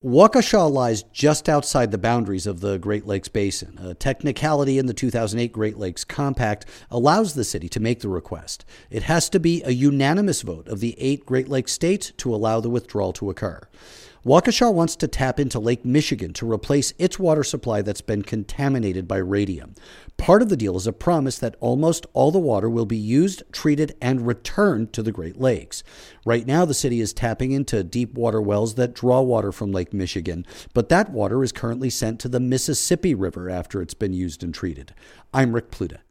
Waukesha lies just outside the boundaries of the Great Lakes Basin. A technicality in the 2008 Great Lakes Compact allows the city to make the request. It has to be a unanimous vote of the 8 Great Lakes states to allow the withdrawal to occur. Waukesha wants to tap into Lake Michigan to replace its water supply that's been contaminated by radium. Part of the deal is a promise that almost all the water will be used, treated, and returned to the Great Lakes. Right now, the city is tapping into deep water wells that draw water from Lake Michigan, but that water is currently sent to the Mississippi River after it's been used and treated. I'm Rick Pluta.